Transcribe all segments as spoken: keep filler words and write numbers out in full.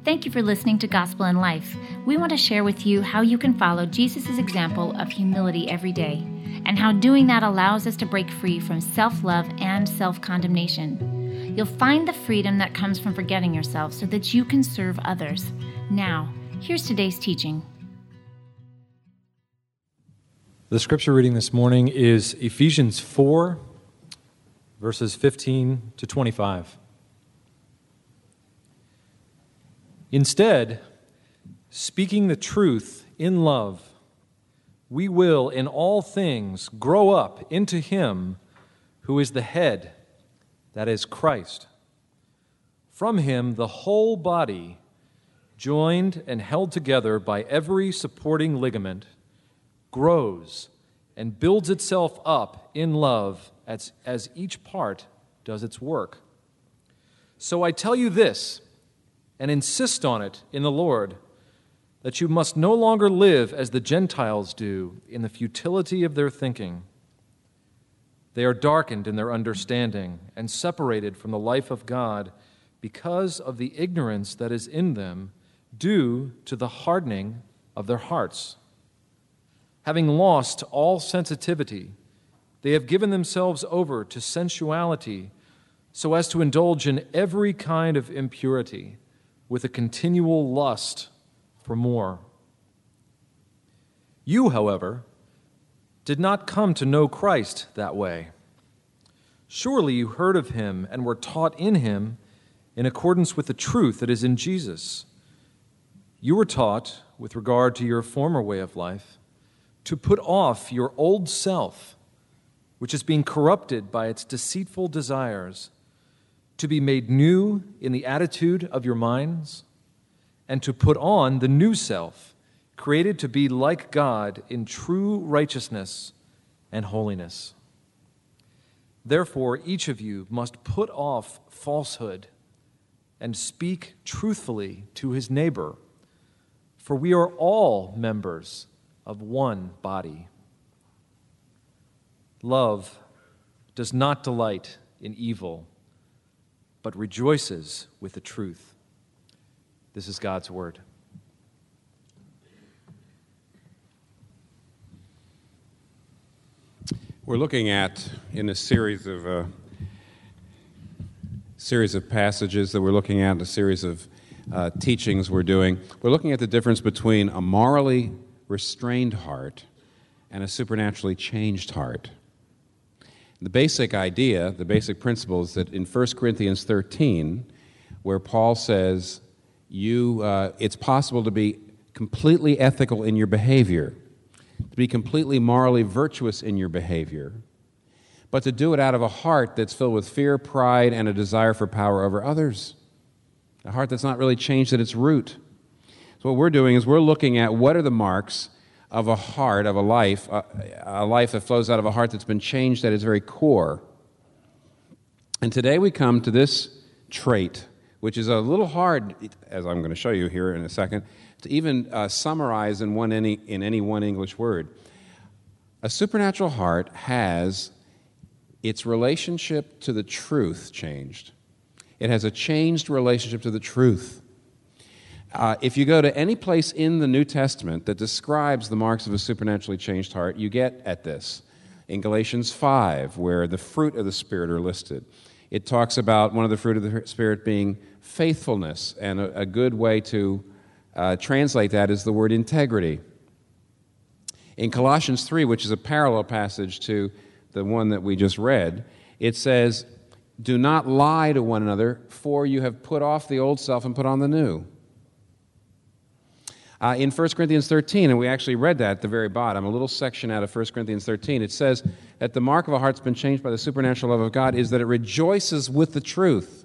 Thank you for listening to Gospel in Life. We want to share with you how you can follow Jesus' example of humility every day, and how doing that allows us to break free from self-love and self-condemnation. You'll find the freedom that comes from forgetting yourself so that you can serve others. Now, here's today's teaching. The scripture reading this morning is Ephesians four, verses fifteen to twenty-five. Instead, speaking the truth in love, we will in all things grow up into Him who is the head, that is Christ. From Him the whole body, joined and held together by every supporting ligament, grows and builds itself up in love as, as each part does its work. So I tell you this, and insist on it in the Lord, that you must no longer live as the Gentiles do in the futility of their thinking. They are darkened in their understanding and separated from the life of God because of the ignorance that is in them due to the hardening of their hearts. Having lost all sensitivity, they have given themselves over to sensuality so as to indulge in every kind of impurity with a continual lust for more. You, however, did not come to know Christ that way. Surely you heard of Him and were taught in Him in accordance with the truth that is in Jesus. You were taught, with regard to your former way of life, to put off your old self, which is being corrupted by its deceitful desires, to be made new in the attitude of your minds, and to put on the new self, created to be like God in true righteousness and holiness. Therefore, each of you must put off falsehood and speak truthfully to his neighbor, for we are all members of one body. Love does not delight in evil, but rejoices with the truth. This is God's word. We're looking at, in a series of uh, series of passages that we're looking at, a series of uh, teachings we're doing, we're looking at the difference between a morally restrained heart and a supernaturally changed heart. The basic idea, the basic principle is that in First Corinthians thirteen, where Paul says, you, uh, it's possible to be completely ethical in your behavior, to be completely morally virtuous in your behavior, but to do it out of a heart that's filled with fear, pride, and a desire for power over others. A heart that's not really changed at its root. So what we're doing is we're looking at what are the marks of a heart, of a life, a, a life that flows out of a heart that's been changed at its very core. And today we come to this trait, which is a little hard, as I'm going to show you here in a second, to even uh, summarize in one any in any one English word. A supernatural heart has its relationship to the truth changed. It has a changed relationship to the truth. Uh, if you go to any place in the New Testament that describes the marks of a supernaturally changed heart, you get at this. In Galatians five, where the fruit of the Spirit are listed, it talks about one of the fruit of the Spirit being faithfulness, and a, a good way to uh, translate that is the word integrity. In Colossians three, which is a parallel passage to the one that we just read, it says, "Do not lie to one another, for you have put off the old self and put on the new." Uh, in First Corinthians thirteen, and we actually read that at the very bottom, a little section out of First Corinthians thirteen, it says that the mark of a heart that's been changed by the supernatural love of God is that it rejoices with the truth.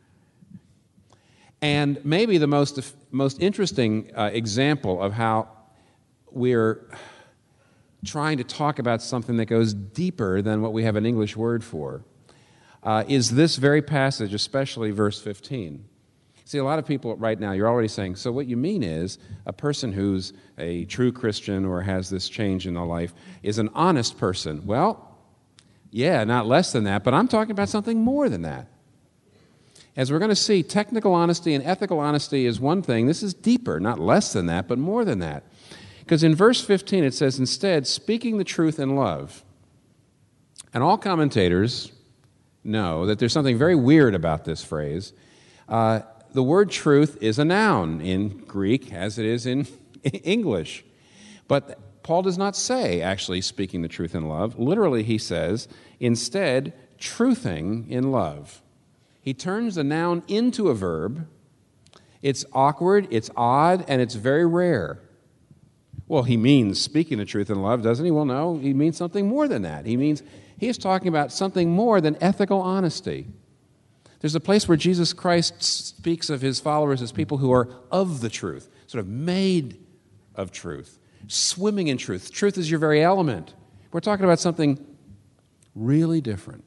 And maybe the most, most interesting uh, example of how we're trying to talk about something that goes deeper than what we have an English word for uh, is this very passage, especially verse fifteen. See, a lot of people right now, you're already saying, so what you mean is a person who's a true Christian or has this change in their life is an honest person. Well, yeah, not less than that, but I'm talking about something more than that. As we're going to see, technical honesty and ethical honesty is one thing. This is deeper, not less than that, but more than that. Because in verse fifteen it says, instead, speaking the truth in love. And all commentators know that there's something very weird about this phrase. Uh, the word truth is a noun in Greek as it is in English. But Paul does not say, actually, speaking the truth in love. Literally, he says, instead, truthing in love. He turns the noun into a verb. It's awkward, it's odd, and it's very rare. Well, he means speaking the truth in love, doesn't he? Well, no, he means something more than that. He means he's talking about something more than ethical honesty. There's a place where Jesus Christ speaks of his followers as people who are of the truth, sort of made of truth, swimming in truth. Truth is your very element. We're talking about something really different.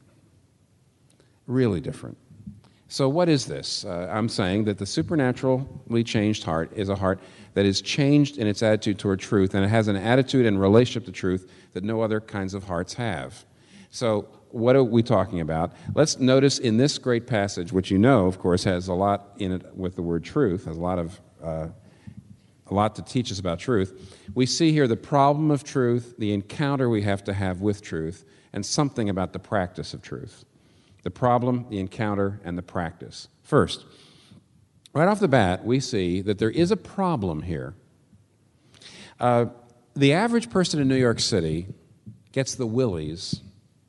Really different. So what is this? Uh, I'm saying that the supernaturally changed heart is a heart that is changed in its attitude toward truth, and it has an attitude and relationship to truth that no other kinds of hearts have. So what are we talking about? Let's notice in this great passage, which you know, of course, has a lot in it with the word truth, has a lot of uh, a lot to teach us about truth. We see here the problem of truth, the encounter we have to have with truth, and something about the practice of truth. The problem, the encounter, and the practice. First, right off the bat, we see that there is a problem here. Uh, the average person in New York City gets the willies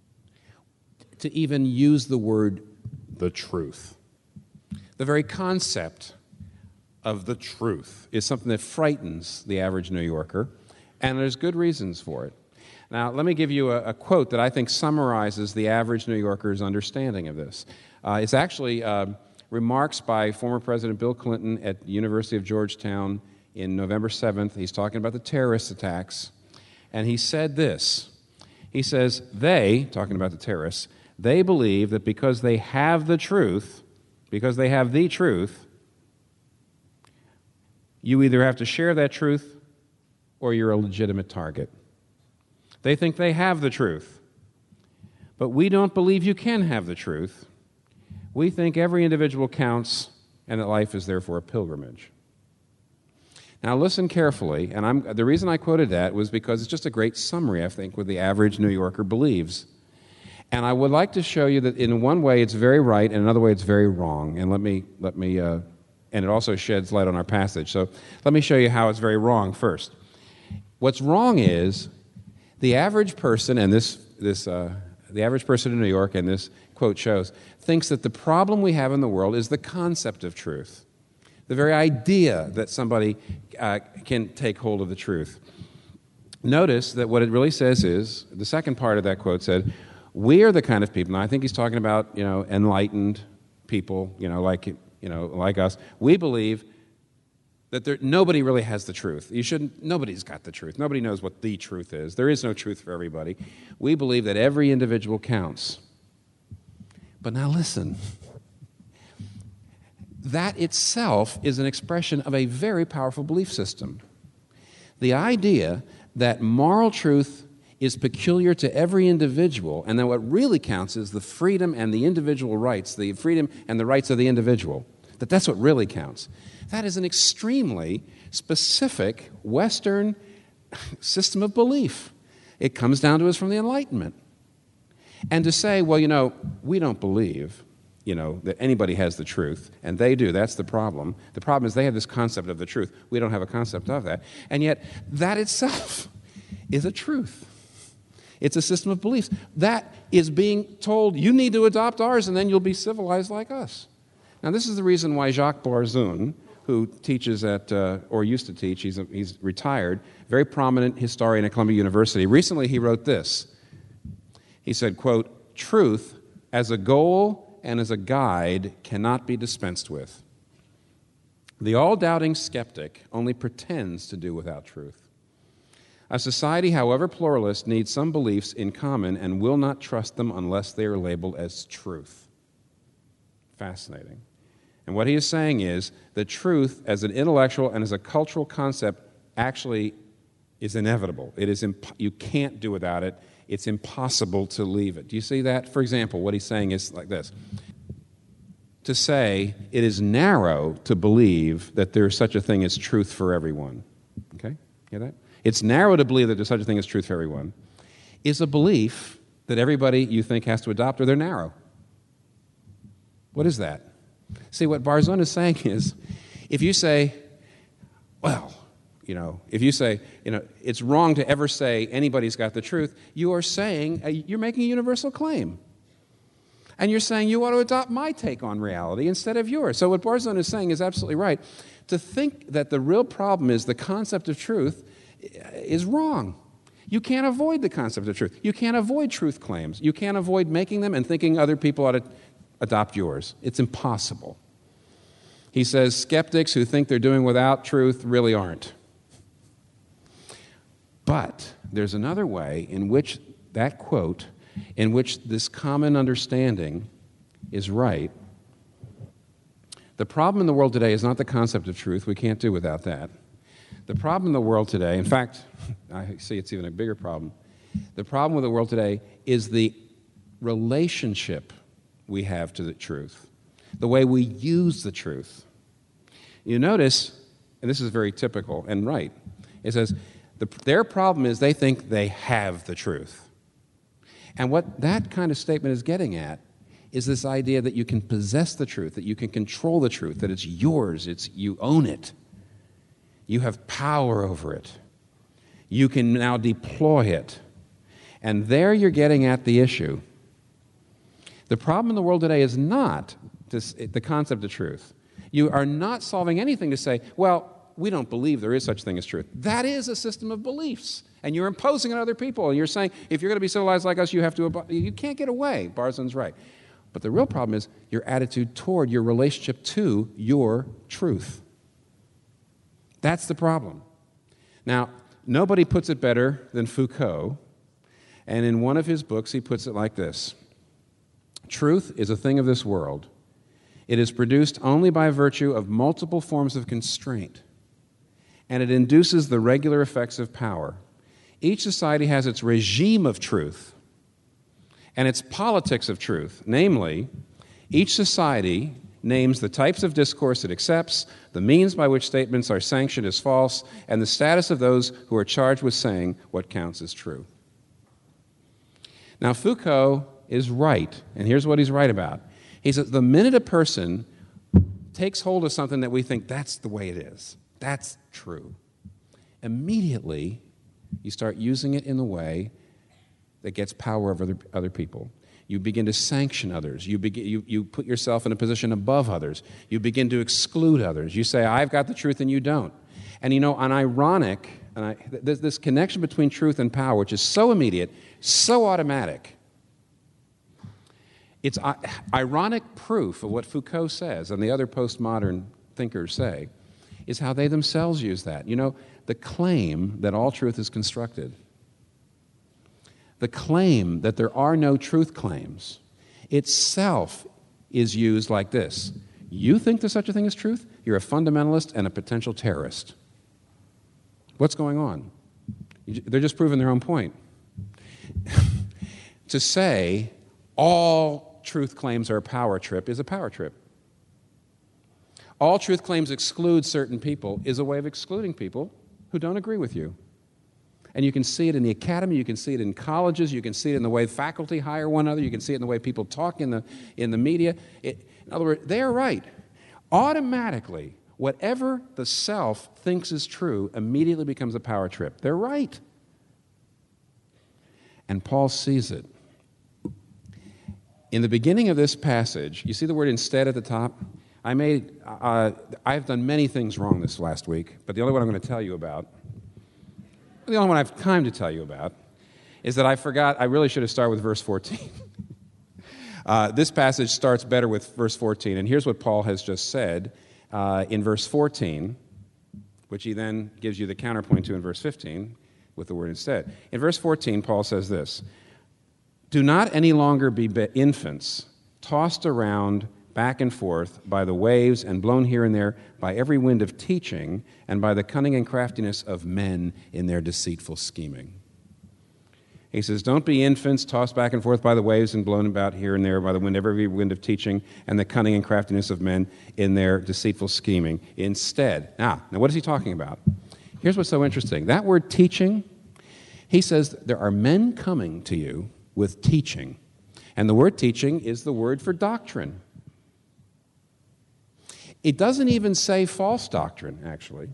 to even use the word the truth. The very concept of the truth is something that frightens the average New Yorker, and there's good reasons for it. Now, let me give you a, a quote that I think summarizes the average New Yorker's understanding of this. Uh, it's actually uh, remarks by former President Bill Clinton at the University of Georgetown in November seventh. He's talking about the terrorist attacks, and he said this. He says, they, talking about the terrorists, they believe that because they have the truth, because they have the truth, you either have to share that truth or you're a legitimate target. They think they have the truth. But we don't believe you can have the truth. We think every individual counts and that life is therefore a pilgrimage. Now listen carefully, and I'm, the reason I quoted that was because it's just a great summary, I think, what the average New Yorker believes. And I would like to show you that in one way it's very right, and another way it's very wrong. And let me, let me, uh, and it also sheds light on our passage. So let me show you how it's very wrong first. What's wrong is the average person, and this, this, uh, the average person in New York, and this quote shows, thinks that the problem we have in the world is the concept of truth, the very idea that somebody uh, can take hold of the truth. Notice that what it really says is, the second part of that quote said, we are the kind of people, and I think he's talking about, you know, enlightened people, you know, like, you know, like us. We believe that there, nobody really has the truth. You shouldn't, nobody's got the truth. Nobody knows what the truth is. There is no truth for everybody. We believe that every individual counts. But now listen. That itself is an expression of a very powerful belief system. The idea that moral truth is peculiar to every individual, and that what really counts is the freedom and the individual rights, the freedom and the rights of the individual, that that's what really counts. That is an extremely specific Western system of belief. It comes down to us from the Enlightenment. And to say, well, you know, we don't believe, you know, that anybody has the truth, and they do, that's the problem. The problem is they have this concept of the truth. We don't have a concept of that. And yet, that itself is a truth. It's a system of beliefs. That is being told, you need to adopt ours, and then you'll be civilized like us. Now, this is the reason why Jacques Barzun, who teaches at, uh, or used to teach, he's, a, he's retired, very prominent historian at Columbia University. Recently, he wrote this. He said, quote, truth as a goal and as a guide cannot be dispensed with. The all-doubting skeptic only pretends to do without truth. A society, however pluralist, needs some beliefs in common and will not trust them unless they are labeled as truth. Fascinating. And what he is saying is that truth as an intellectual and as a cultural concept actually is inevitable. It is imp- you can't do without it. It's impossible to leave it. Do you see that? For example, what he's saying is like this. to say it is narrow to believe that there's such a thing as truth for everyone. Okay? Hear that? It's narrow to believe that there's such a thing as truth for everyone, is a belief that everybody you think has to adopt, or they're narrow. What is that? See, what Barzun is saying is, if you say, well, you know, if you say, you know, it's wrong to ever say anybody's got the truth, you are saying, uh, you're making a universal claim. And you're saying you ought to adopt my take on reality instead of yours. So what Barzun is saying is absolutely right. To think that the real problem is the concept of truth is wrong. You can't avoid the concept of truth. You can't avoid truth claims. You can't avoid making them and thinking other people ought to adopt yours. It's impossible. He says skeptics who think they're doing without truth really aren't. But there's another way in which that quote, in which this common understanding is right. The problem in the world today is not the concept of truth. We can't do without that. The problem in the world today, in fact, I see it's even a bigger problem. The problem with the world today is the relationship we have to the truth, the way we use the truth. You notice, and this is very typical and right, it says, the, their problem is they think they have the truth. And what that kind of statement is getting at is this idea that you can possess the truth, that you can control the truth, that it's yours, it's you own it. You have power over it. You can now deploy it. And there you're getting at the issue. The problem in the world today is not this, the concept of truth. You are not solving anything to say, well, we don't believe there is such a thing as truth. That is a system of beliefs. And you're imposing on other people. And you're saying, if you're going to be civilized like us, you have to, ab- you can't get away. Barzun's right. But the real problem is your attitude toward your relationship to your truth. That's the problem. Now, nobody puts it better than Foucault. And in one of his books, he puts it like this. Truth is a thing of this world. It is produced only by virtue of multiple forms of constraint, and it induces the regular effects of power. Each society has its regime of truth and its politics of truth. Namely, each society names the types of discourse it accepts, the means by which statements are sanctioned as false, and the status of those who are charged with saying what counts as true. Now, Foucault is right, and here's what he's right about. He says the minute a person takes hold of something that we think that's the way it is, that's true, immediately you start using it in the way that gets power over other, other people. You begin to sanction others. You, begin, you, you put yourself in a position above others. You begin to exclude others. You say, I've got the truth and you don't. And you know, an ironic, and I, there's this connection between truth and power, which is so immediate, so automatic. It's uh, ironic proof of what Foucault says and the other postmodern thinkers say is how they themselves use that. You know, the claim that all truth is constructed, the claim that there are no truth claims, itself is used like this. You think there's such a thing as truth? You're a fundamentalist and a potential terrorist. What's going on? They're just proving their own point. To say all truth claims are a power trip is a power trip. All truth claims exclude certain people is a way of excluding people who don't agree with you. And you can see it in the academy, you can see it in colleges, you can see it in the way faculty hire one another, you can see it in the way people talk in the, in the media. It, in other words, they're right. Automatically, whatever the self thinks is true immediately becomes a power trip. They're right. And Paul sees it. In the beginning of this passage, you see the word instead at the top? I made, uh, I've done many things wrong this last week, but the only one I'm going to tell you about, the only one I have time to tell you about, is that I forgot, I really should have started with verse fourteen. uh, this passage starts better with verse fourteen, and here's what Paul has just said uh, in verse fourteen, which he then gives you the counterpoint to in verse fifteen with the word instead. In verse fourteen, Paul says this, "Do not any longer be infants, tossed around back and forth by the waves and blown here and there by every wind of teaching and by the cunning and craftiness of men in their deceitful scheming." He says, don't be infants tossed back and forth by the waves and blown about here and there by the wind, every wind of teaching and the cunning and craftiness of men in their deceitful scheming. Instead, ah, now what is he talking about? Here's what's so interesting. That word teaching, he says there are men coming to you with teaching. And the word teaching is the word for doctrine. It doesn't even say false doctrine, actually.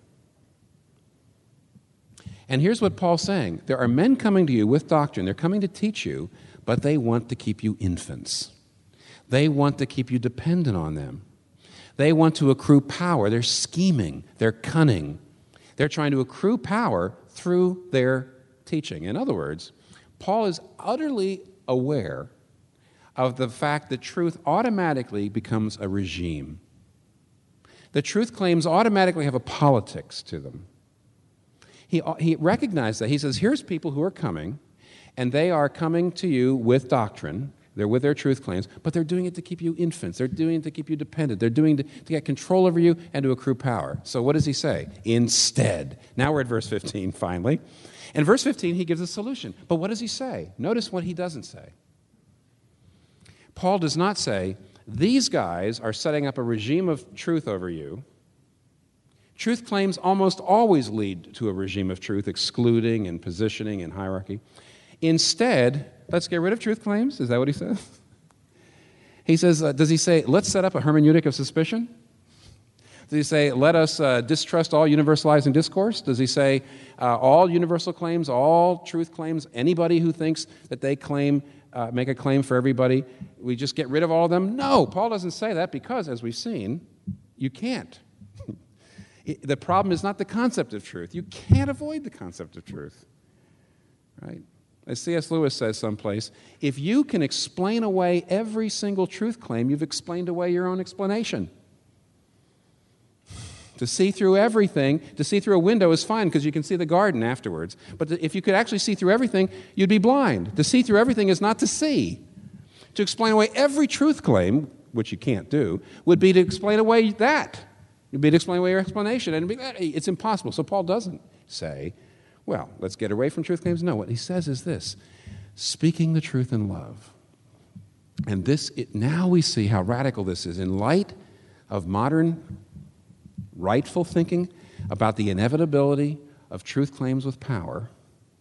And here's what Paul's saying. There are men coming to you with doctrine. They're coming to teach you, but they want to keep you infants. They want to keep you dependent on them. They want to accrue power. They're scheming. They're cunning. They're trying to accrue power through their teaching. In other words, Paul is utterly aware of the fact that truth automatically becomes a regime. The truth claims automatically have a politics to them. He, he recognized that. He says, here's people who are coming, and they are coming to you with doctrine. They're with their truth claims, but they're doing it to keep you infants. They're doing it to keep you dependent. They're doing it to, to get control over you and to accrue power. So what does he say? Instead. Now we're at verse fifteen, finally. In verse fifteen, he gives a solution. But what does he say? Notice what he doesn't say. Paul does not say, these guys are setting up a regime of truth over you. Truth claims almost always lead to a regime of truth, excluding and positioning and hierarchy. Instead, let's get rid of truth claims. Is that what he says? He says, uh, does he say, let's set up a hermeneutic of suspicion? Does he say, let us uh, distrust all universalizing discourse? Does he say, uh, all universal claims, all truth claims, anybody who thinks that they claim, uh, make a claim for everybody, we just get rid of all of them? No, Paul doesn't say that because, as we've seen, you can't. The problem is not the concept of truth. You can't avoid the concept of truth, right? As C S Lewis says someplace, if you can explain away every single truth claim, you've explained away your own explanation. To see through everything, to see through a window is fine because you can see the garden afterwards. But if you could actually see through everything, you'd be blind. To see through everything is not to see. To explain away every truth claim, which you can't do, would be to explain away that. It'd be to explain away your explanation, and it'd be, it's impossible. So Paul doesn't say, well, let's get away from truth claims. No, what he says is this, speaking the truth in love. And this, it, now we see how radical this is. In light of modern rightful thinking about the inevitability of truth claims with power,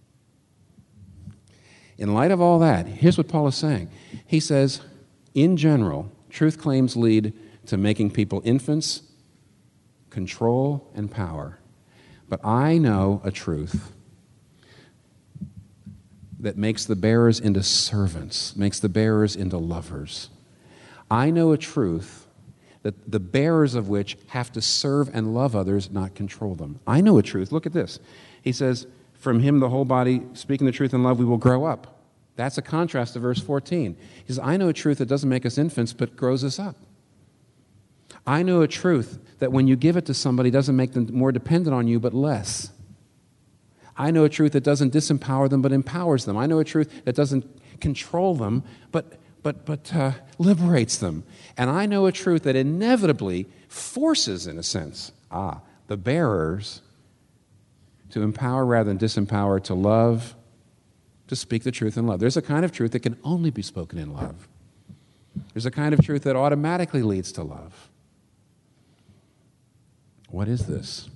in light of all that, here's what Paul is saying. He says, in general, truth claims lead to making people infants, control, and power. But I know a truth that makes the bearers into servants, makes the bearers into lovers. I know a truth that the bearers of which have to serve and love others, not control them. I know a truth. Look at this. He says, from him the whole body, speaking the truth in love, we will grow up. That's a contrast to verse fourteen. He says, I know a truth that doesn't make us infants, but grows us up. I know a truth that when you give it to somebody, doesn't make them more dependent on you, but less. I know a truth that doesn't disempower them, but empowers them. I know a truth that doesn't control them, but but but uh, liberates them. And I know a truth that inevitably forces, in a sense, ah, the bearers to empower rather than disempower, to love, to speak the truth in love. There's a kind of truth that can only be spoken in love. There's a kind of truth that automatically leads to love. What is this?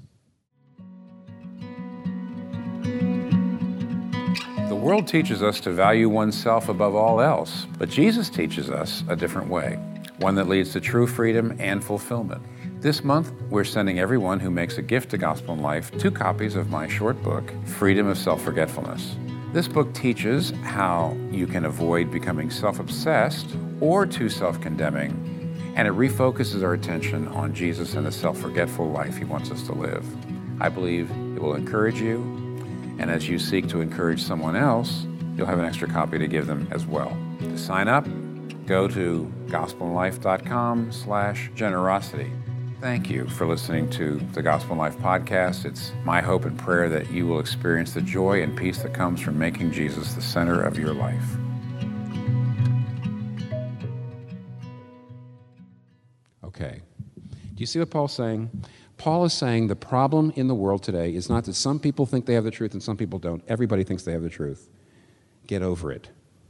The world teaches us to value oneself above all else, but Jesus teaches us a different way, one that leads to true freedom and fulfillment. This month, we're sending everyone who makes a gift to Gospel in Life two copies of my short book, Freedom of Self-Forgetfulness. This book teaches how you can avoid becoming self-obsessed or too self-condemning, and it refocuses our attention on Jesus and the self-forgetful life he wants us to live. I believe it will encourage you, and as you seek to encourage someone else, you'll have an extra copy to give them as well. To sign up, go to gospelinlife.com slash generosity. Thank you for listening to the Gospel in Life podcast. It's my hope and prayer that you will experience the joy and peace that comes from making Jesus the center of your life. Okay. Do you see what Paul's saying? Paul is saying the problem in the world today is not that some people think they have the truth and some people don't. Everybody thinks they have the truth. get over it.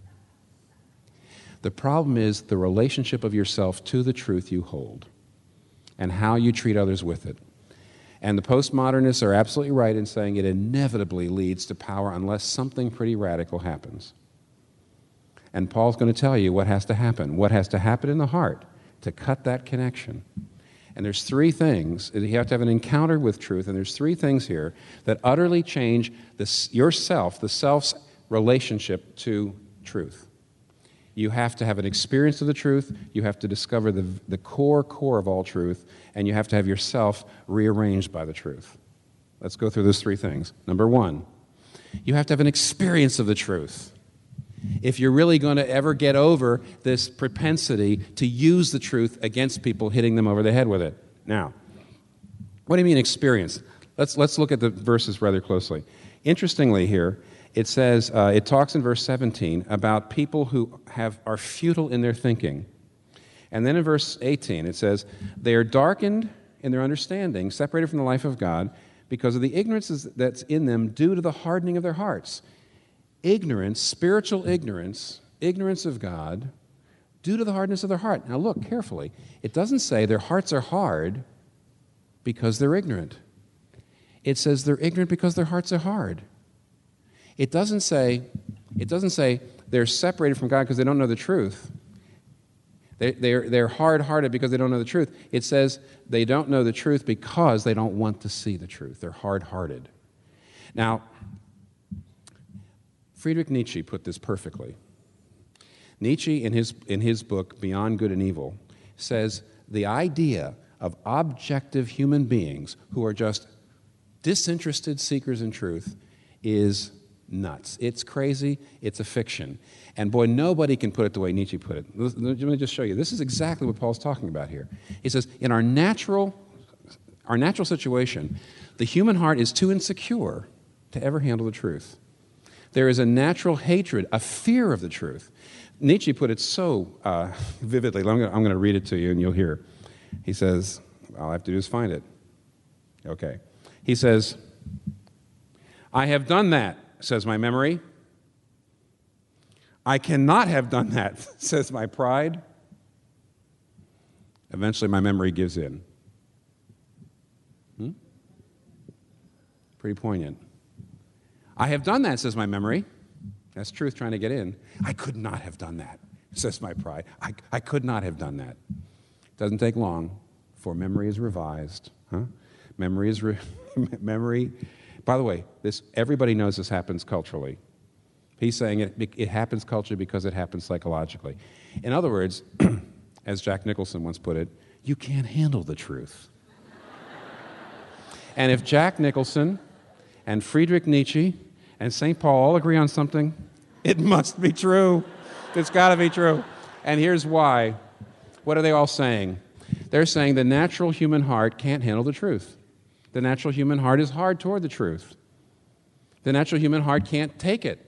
The problem is the relationship of yourself to the truth you hold and how you treat others with it. And the postmodernists are absolutely right in saying it inevitably leads to power unless something pretty radical happens. And Paul's going to tell you what has to happen, what has to happen in the heart to cut that connection. And there's three things. You have to have an encounter with truth, and there's three things here that utterly change the, yourself, the self's relationship to truth. You have to have an experience of the truth, you have to discover the, the core, core of all truth, and you have to have yourself rearranged by the truth. Let's go through those three things. Number one, you have to have an experience of the truth. If you're really going to ever get over this propensity to use the truth against people, hitting them over the head with it. Now, what do you mean experience? Let's, let's look at the verses rather closely. Interestingly here, it says, uh, it talks in verse seventeen about people who have are futile in their thinking. And then in verse eighteen, it says, they are darkened in their understanding, separated from the life of God, because of the ignorance that's in them due to the hardening of their hearts. Ignorance, spiritual ignorance, ignorance of God, due to the hardness of their heart. Now look carefully. It doesn't say their hearts are hard because they're ignorant. It says they're ignorant because their hearts are hard. It doesn't say, it doesn't say they're separated from God because they don't know the truth. They, they're, they're hard-hearted because they don't know the truth. It says they don't know the truth because they don't want to see the truth. They're hard-hearted. Now, Friedrich Nietzsche put this perfectly. Nietzsche, in his, in his book, Beyond Good and Evil, says the idea of objective human beings who are just disinterested seekers in truth is nuts. It's crazy. It's a fiction. And boy, nobody can put it the way Nietzsche put it. Let me just show you. This is exactly what Paul's talking about here. He says, in our natural, our natural situation, the human heart is too insecure to ever handle the truth. There is a natural hatred, a fear of the truth. Nietzsche put it so uh, vividly. I'm going to read it to you and you'll hear. He says, all I have to do is find it. Okay. He says, I have done that, says my memory. I cannot have done that, says my pride. Eventually my memory gives in. Hmm? Pretty poignant. I have done that, says my memory. That's truth trying to get in. I could not have done that, says my pride. I, I could not have done that. It doesn't take long, for memory is revised. Huh? Memory is re- memory. By the way, this everybody knows this happens culturally. He's saying it, it happens culturally because it happens psychologically. In other words, as Jack Nicholson once put it, you can't handle the truth. And if Jack Nicholson and Friedrich Nietzsche and Saint Paul all agree on something, it must be true. It's got to be true. And here's why. What are they all saying? They're saying the natural human heart can't handle the truth. The natural human heart is hard toward the truth. The natural human heart can't take it.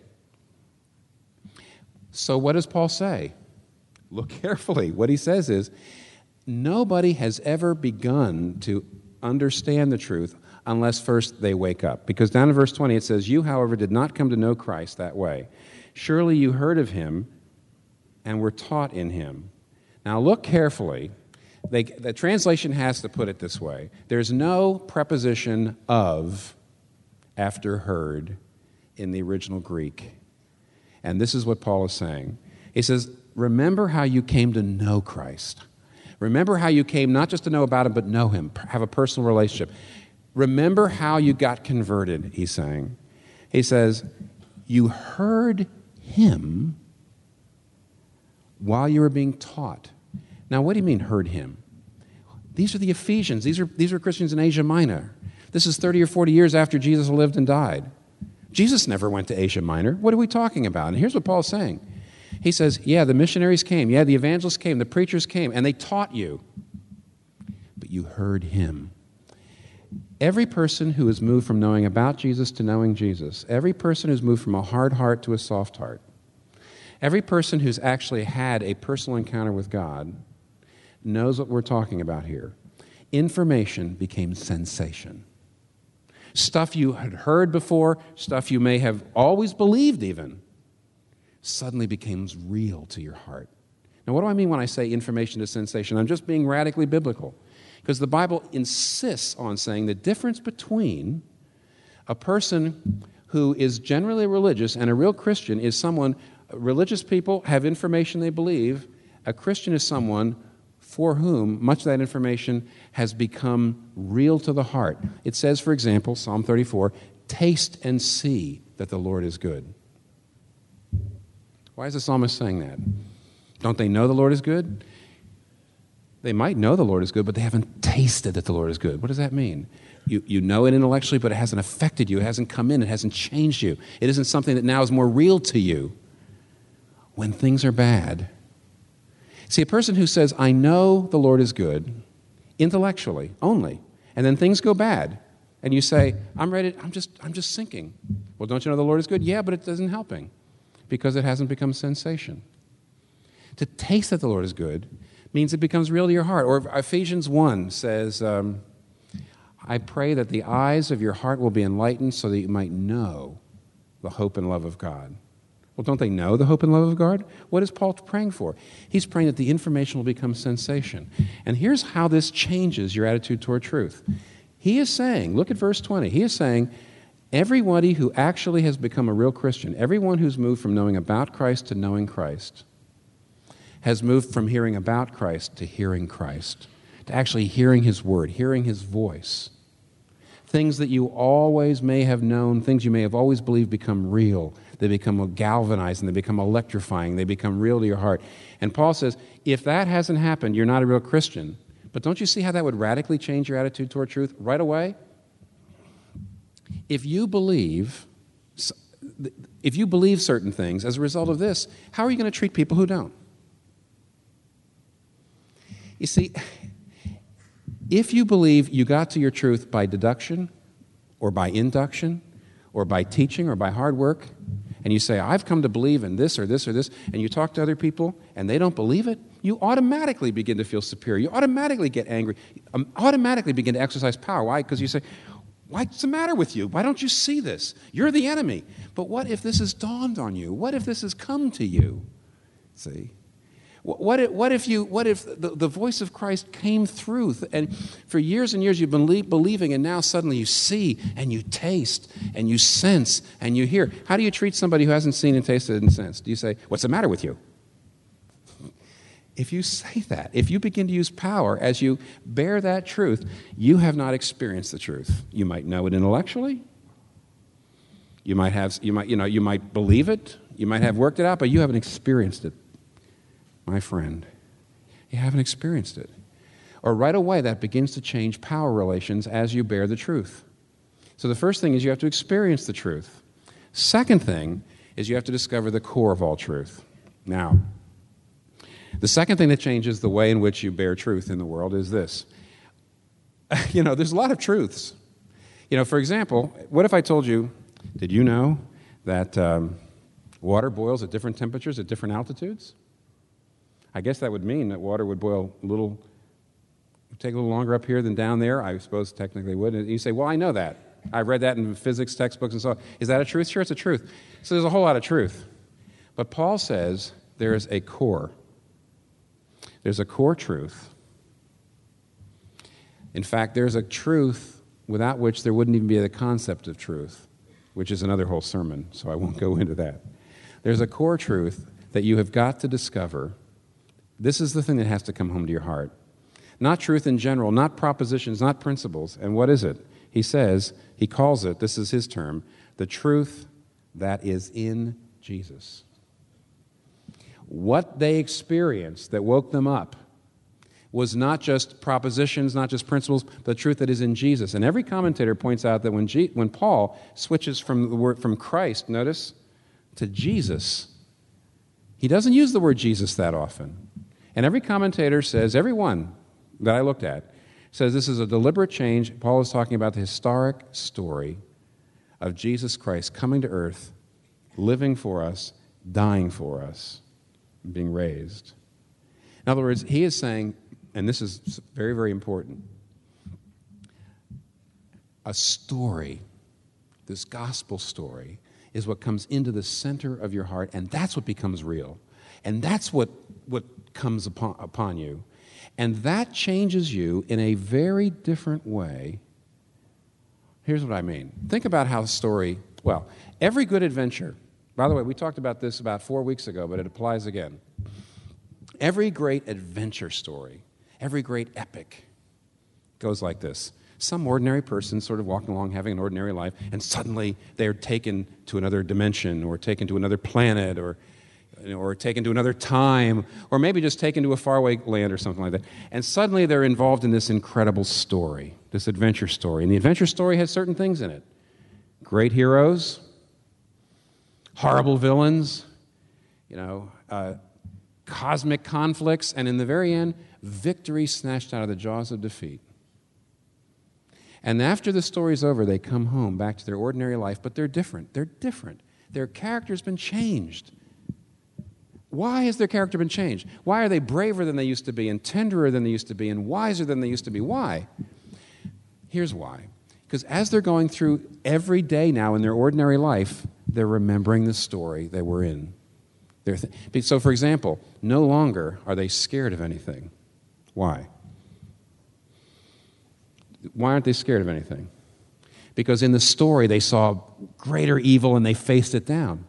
So what does Paul say? Look carefully. What he says is, nobody has ever begun to understand the truth unless first they wake up. Because down in verse twenty it says, you, however, did not come to know Christ that way. Surely you heard of him and were taught in him. Now look carefully. They, the translation has to put it this way. There's no preposition of after heard in the original Greek. And this is what Paul is saying. He says, remember how you came to know Christ. Remember how you came not just to know about him, but know him, have a personal relationship. Remember how you got converted, he's saying. He says, you heard him while you were being taught. Now, what do you mean, heard him? These are the Ephesians. These are, these are Christians in Asia Minor. This is thirty or forty years after Jesus lived and died. Jesus never went to Asia Minor. What are we talking about? And here's what Paul's saying. He says, yeah, the missionaries came. Yeah, the evangelists came. The preachers came. And they taught you. But you heard him. Every person who is moved from knowing about Jesus to knowing Jesus, every person who's moved from a hard heart to a soft heart, every person who's actually had a personal encounter with God knows what we're talking about here. Information became sensation. Stuff you had heard before, stuff you may have always believed even, suddenly becomes real to your heart. Now, what do I mean when I say information to sensation? I'm just being radically biblical, because the Bible insists on saying the difference between a person who is generally religious and a real Christian is someone, religious people have information they believe. A Christian is someone for whom much of that information has become real to the heart. It says, for example, Psalm thirty-four, taste and see that the Lord is good. Why is the psalmist saying that? Don't they know the Lord is good? They might know the Lord is good, but they haven't tasted that the Lord is good. What does that mean? You, you know it intellectually, but it hasn't affected you. It hasn't come in. It hasn't changed you. It isn't something that now is more real to you when things are bad. See, a person who says, I know the Lord is good, intellectually only, and then things go bad, and you say, I'm ready, I'm just, I'm just sinking. Well, don't you know the Lord is good? Yeah, but it isn't helping because it hasn't become sensation. To taste that the Lord is good means it becomes real to your heart. Or Ephesians one says, um, I pray that the eyes of your heart will be enlightened so that you might know the hope and love of God. Well, don't they know the hope and love of God? What is Paul praying for? He's praying that the information will become sensation. And here's how this changes your attitude toward truth. He is saying, look at verse twenty, he is saying, everybody who actually has become a real Christian, everyone who's moved from knowing about Christ to knowing Christ, has moved from hearing about Christ to hearing Christ, to actually hearing His word, hearing His voice. Things that you always may have known, things you may have always believed become real. They become galvanizing, they become electrifying, they become real to your heart. And Paul says, if that hasn't happened, you're not a real Christian. But don't you see how that would radically change your attitude toward truth right away? If you believe, if you believe certain things as a result of this, how are you going to treat people who don't? You see, if you believe you got to your truth by deduction or by induction or by teaching or by hard work, and you say, I've come to believe in this or this or this, and you talk to other people and they don't believe it, you automatically begin to feel superior. You automatically get angry. You automatically begin to exercise power. Why? Because you say, what's the matter with you? Why don't you see this? You're the enemy. But what if this has dawned on you? What if this has come to you? See? What if, what if, you, what if the, the voice of Christ came through, and for years and years you've been le- believing, and now suddenly you see, and you taste, and you sense, and you hear? How do you treat somebody who hasn't seen and tasted and sensed? Do you say, what's the matter with you? If you say that, if you begin to use power as you bear that truth, you have not experienced the truth. You might know it intellectually. You might have, you might, you know, you might believe it. You might have worked it out, but you haven't experienced it. My friend, you haven't experienced it. Or right away, that begins to change power relations as you bear the truth. So the first thing is you have to experience the truth. Second thing is you have to discover the core of all truth. Now, the second thing that changes the way in which you bear truth in the world is this. You know, there's a lot of truths. You know, for example, what if I told you, did you know that um, water boils at different temperatures at different altitudes? I guess that would mean that water would boil a little, take a little longer up here than down there. I suppose technically it would. And you say, well, I know that. I read that in physics textbooks and so on. Is that a truth? Sure, it's a truth. So there's a whole lot of truth. But Paul says there is a core. There's a core truth. In fact, there's a truth without which there wouldn't even be the concept of truth, which is another whole sermon, so I won't go into that. There's a core truth that you have got to discover. This is the thing that has to come home to your heart. Not truth in general, not propositions, not principles. And what is it? He says, he calls it, this is his term, the truth that is in Jesus. What they experienced that woke them up was not just propositions, not just principles, but the truth that is in Jesus. And every commentator points out that when, G- when Paul switches from the word from Christ, notice, to Jesus, he doesn't use the word Jesus that often. And every commentator says, every one that I looked at, says this is a deliberate change. Paul is talking about the historic story of Jesus Christ coming to earth, living for us, dying for us, being raised. In other words, he is saying, and this is very, very important, a story, this gospel story, is what comes into the center of your heart, and that's what becomes real. And that's what, what comes upon, upon you. And that changes you in a very different way. Here's what I mean. Think about how the story, well, every good adventure, by the way, we talked about this about four weeks ago, but it applies again. Every great adventure story, every great epic goes like this. Some ordinary person sort of walking along, having an ordinary life, and suddenly they're taken to another dimension or taken to another planet or or taken to another time, or maybe just taken to a faraway land or something like that. And suddenly they're involved in this incredible story, this adventure story. And the adventure story has certain things in it. Great heroes, horrible villains, you know, uh, cosmic conflicts, and in the very end, victory snatched out of the jaws of defeat. And after the story's over, they come home back to their ordinary life, but they're different. They're different. Their character's been changed. Why has their character been changed? Why are they braver than they used to be and tenderer than they used to be and wiser than they used to be? Why? Here's why. Because as they're going through every day now in their ordinary life, they're remembering the story they were in. They're th- so, for example, no longer are they scared of anything. Why? Why aren't they scared of anything? Because in the story they saw greater evil and they faced it down.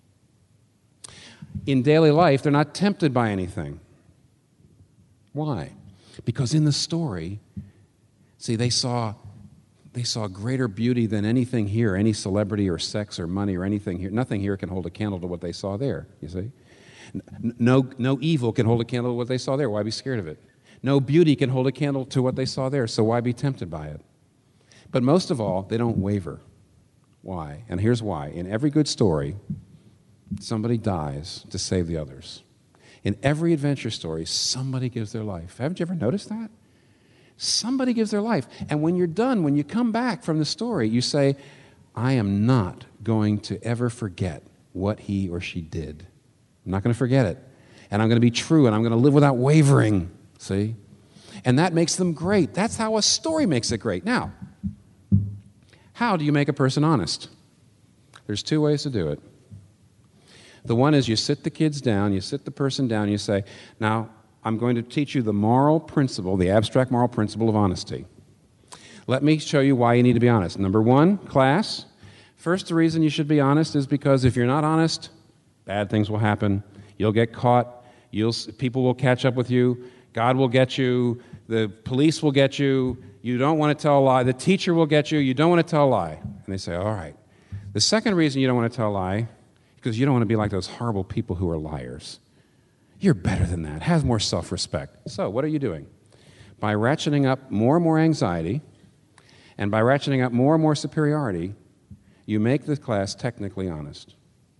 In daily life, they're not tempted by anything. Why? Because in the story, see, they saw they saw greater beauty than anything here, any celebrity or sex or money or anything here. Nothing here can hold a candle to what they saw there, you see? No, no evil can hold a candle to what they saw there. Why be scared of it? No beauty can hold a candle to what they saw there, so why be tempted by it? But most of all, they don't waver. Why? And here's why. In every good story, somebody dies to save the others. In every adventure story, somebody gives their life. Haven't you ever noticed that? Somebody gives their life. And when you're done, when you come back from the story, you say, I am not going to ever forget what he or she did. I'm not going to forget it. And I'm going to be true, and I'm going to live without wavering. See? And that makes them great. That's how a story makes it great. Now, how do you make a person honest? There's two ways to do it. The one is you sit the kids down, you sit the person down, you say, now, I'm going to teach you the moral principle, the abstract moral principle of honesty. Let me show you why you need to be honest. Number one, class, first the reason you should be honest is because if you're not honest, bad things will happen. You'll get caught. You'll, people will catch up with you. God will get you. The police will get you. You don't want to tell a lie. The teacher will get you. You don't want to tell a lie. And they say, all right. The second reason you don't want to tell a lie is because you don't want to be like those horrible people who are liars. You're better than that. Have more self-respect. So what are you doing? By ratcheting up more and more anxiety and by ratcheting up more and more superiority, you make the class technically honest.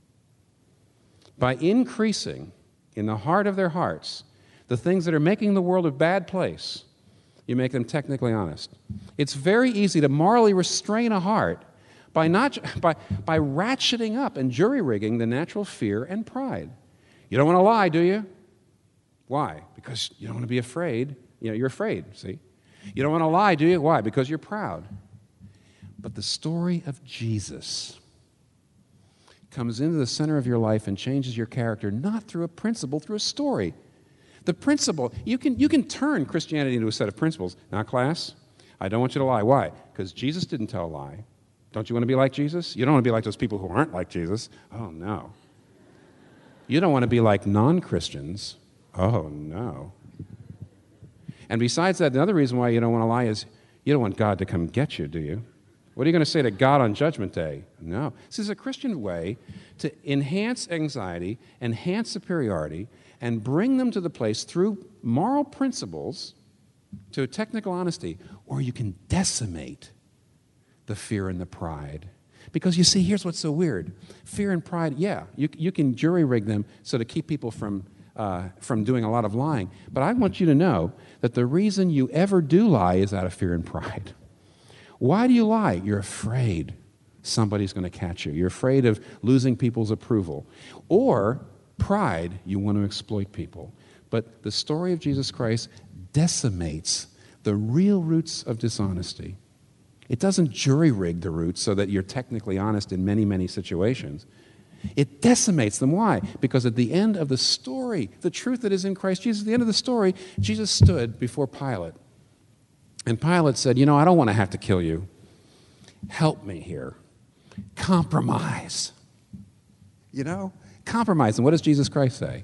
By increasing in the heart of their hearts the things that are making the world a bad place, you make them technically honest. It's very easy to morally restrain a heart by, not, by, by ratcheting up and jury-rigging the natural fear and pride. You don't want to lie, do you? Why? Because you don't want to be afraid. You know, you're afraid, see? You don't want to lie, do you? Why? Because you're proud. But the story of Jesus comes into the center of your life and changes your character, not through a principle, through a story. The principle, you can, you can turn Christianity into a set of principles. Now, class, I don't want you to lie. Why? Because Jesus didn't tell a lie. Don't you want to be like Jesus? You don't want to be like those people who aren't like Jesus. Oh, no. You don't want to be like non-Christians. Oh, no. And besides that, another reason why you don't want to lie is you don't want God to come get you, do you? What are you going to say to God on Judgment Day? No. This is a Christian way to enhance anxiety, enhance superiority, and bring them to the place through moral principles to technical honesty, or you can decimate the fear and the pride. Because you see, here's what's so weird. Fear and pride, yeah, you, you can jury-rig them so to keep people from, uh, from doing a lot of lying. But I want you to know that the reason you ever do lie is out of fear and pride. Why do you lie? You're afraid somebody's going to catch you. You're afraid of losing people's approval. Or pride, you want to exploit people. But the story of Jesus Christ decimates the real roots of dishonesty. It doesn't jury-rig the roots so that you're technically honest in many, many situations. It decimates them. Why? Because at the end of the story, the truth that is in Christ Jesus, at the end of the story, Jesus stood before Pilate. And Pilate said, you know, I don't want to have to kill you. Help me here. Compromise. You know? Compromise. And what does Jesus Christ say?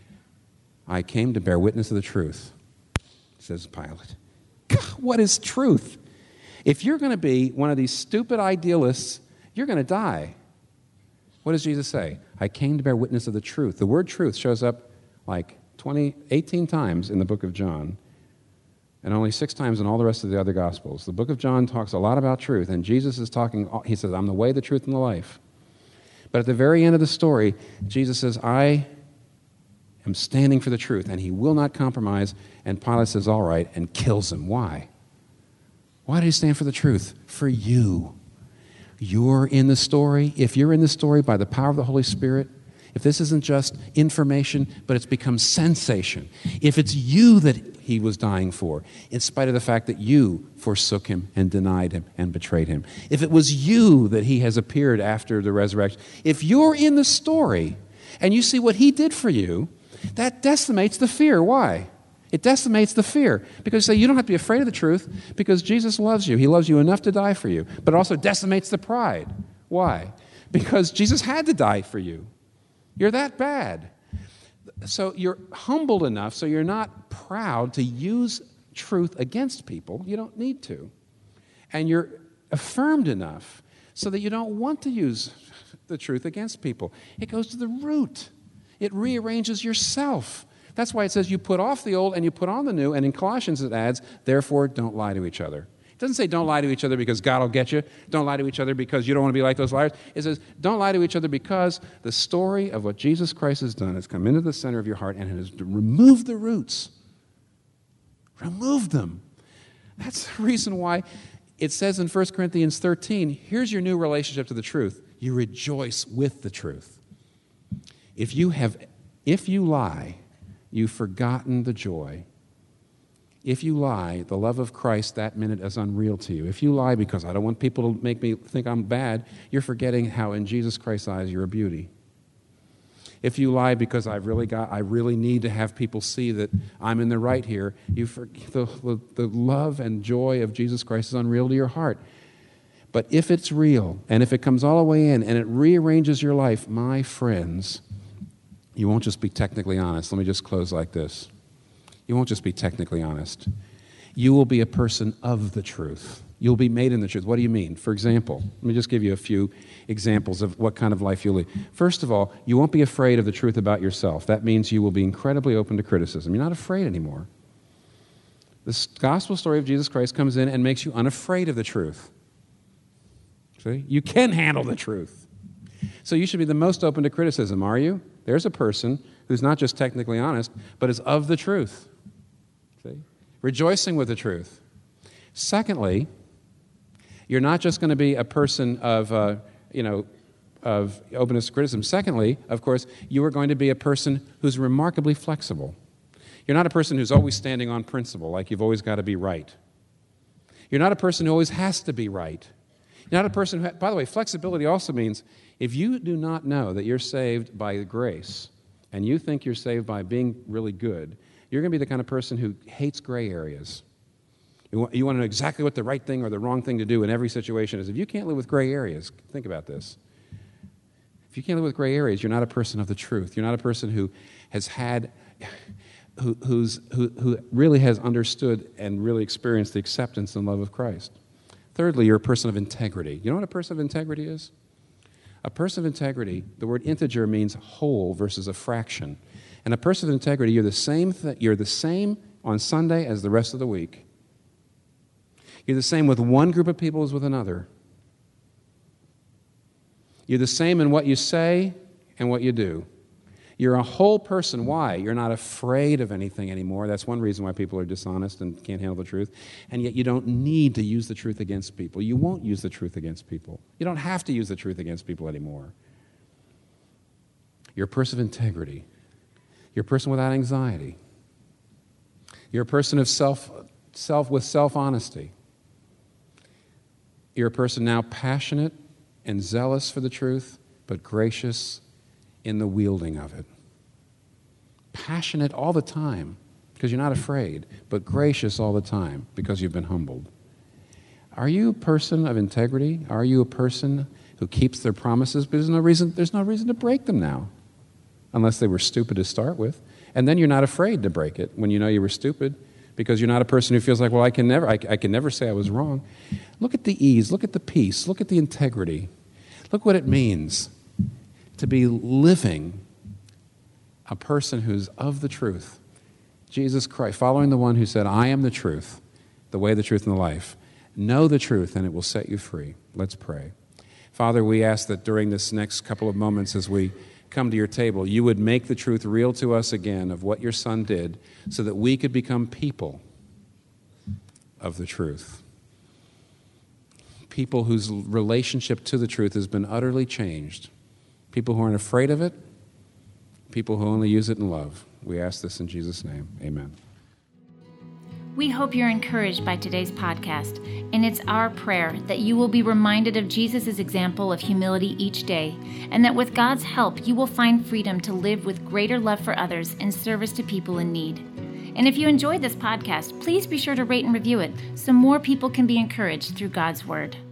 I came to bear witness of the truth, says Pilate. God, what is truth? If you're going to be one of these stupid idealists, you're going to die. What does Jesus say? I came to bear witness of the truth. The word truth shows up like twenty, eighteen times in the book of John, and only six times in all the rest of the other Gospels. The book of John talks a lot about truth, and Jesus is talking, he says, I'm the way, the truth, and the life. But at the very end of the story, Jesus says, I am standing for the truth, and he will not compromise, and Pilate says, all right, and kills him. Why? Why did he stand for the truth? For you. You're in the story. If you're in the story by the power of the Holy Spirit, if this isn't just information, but it's become sensation, if it's you that he was dying for, in spite of the fact that you forsook him and denied him and betrayed him, if it was you that he has appeared after the resurrection, if you're in the story and you see what he did for you, that decimates the fear. Why? It decimates the fear. Because you say, you don't have to be afraid of the truth because Jesus loves you. He loves you enough to die for you. But it also decimates the pride. Why? Because Jesus had to die for you. You're that bad. So you're humbled enough so you're not proud to use truth against people. You don't need to. And you're affirmed enough so that you don't want to use the truth against people. It goes to the root. It rearranges yourself. That's why it says you put off the old and you put on the new, and in Colossians it adds, therefore don't lie to each other. It doesn't say don't lie to each other because God will get you. Don't lie to each other because you don't want to be like those liars. It says don't lie to each other because the story of what Jesus Christ has done has come into the center of your heart and it has removed the roots. Remove them. That's the reason why it says in First Corinthians thirteen, here's your new relationship to the truth. You rejoice with the truth. If you have, if you lie, you've forgotten the joy. If you lie, the love of Christ that minute is unreal to you. If you lie because I don't want people to make me think I'm bad, you're forgetting how in Jesus Christ's eyes you're a beauty. If you lie because I've really got, I really need to have people see that I'm in the right here, you for, the, the, the love and joy of Jesus Christ is unreal to your heart. But if it's real, and if it comes all the way in, and it rearranges your life, my friends, you won't just be technically honest. Let me just close like this. You won't just be technically honest. You will be a person of the truth. You'll be made in the truth. What do you mean? For example, let me just give you a few examples of what kind of life you'll lead. First of all, you won't be afraid of the truth about yourself. That means you will be incredibly open to criticism. You're not afraid anymore. The gospel story of Jesus Christ comes in and makes you unafraid of the truth. See? You can handle the truth. So you should be the most open to criticism, are you? There's a person who's not just technically honest, but is of the truth. See? Rejoicing with the truth. Secondly, you're not just going to be a person of, uh, you know, of openness to criticism. Secondly, of course, you are going to be a person who's remarkably flexible. You're not a person who's always standing on principle, like you've always got to be right. You're not a person who always has to be right. You're not a person who, by the way, flexibility also means if you do not know that you're saved by grace and you think you're saved by being really good, you're going to be the kind of person who hates gray areas. You want, you want to know exactly what the right thing or the wrong thing to do in every situation is. If you can't live with gray areas, think about this. If you can't live with gray areas, you're not a person of the truth. You're not a person who has had, who, who's, who, who really has understood and really experienced the acceptance and love of Christ. Thirdly, you're a person of integrity. You know what a person of integrity is? A person of integrity, the word integer means whole versus a fraction. And a person of integrity, you're the same th- you're the same on Sunday as the rest of the week. You're the same with one group of people as with another. You're the same in what you say and what you do. You're a whole person. Why? You're not afraid of anything anymore. That's one reason why people are dishonest and can't handle the truth. And yet you don't need to use the truth against people. You won't use the truth against people. You don't have to use the truth against people anymore. You're a person of integrity. You're a person without anxiety. You're a person of self, self with self-honesty. You're a person now passionate and zealous for the truth, but gracious in the wielding of it. Passionate all the time because you're not afraid, but gracious all the time because you've been humbled. Are you a person of integrity? Are you a person who keeps their promises? But there's no reason, there's no reason to break them now, unless they were stupid to start with. And then you're not afraid to break it when you know you were stupid, because you're not a person who feels like, well, I can never, I, I can never say I was wrong. Look at the ease, look at the peace, look at the integrity. Look what it means to be living a person who's of the truth. Jesus Christ, following the one who said, I am the truth, the way, the truth, and the life. Know the truth, and it will set you free. Let's pray. Father, we ask that during this next couple of moments as we come to your table, you would make the truth real to us again of what your Son did so that we could become people of the truth. People whose relationship to the truth has been utterly changed. People who aren't afraid of it. People who only use it in love. We ask this in Jesus' name. Amen. We hope you're encouraged by today's podcast, and it's our prayer that you will be reminded of Jesus' example of humility each day, and that with God's help, you will find freedom to live with greater love for others and service to people in need. And if you enjoyed this podcast, please be sure to rate and review it so more people can be encouraged through God's Word.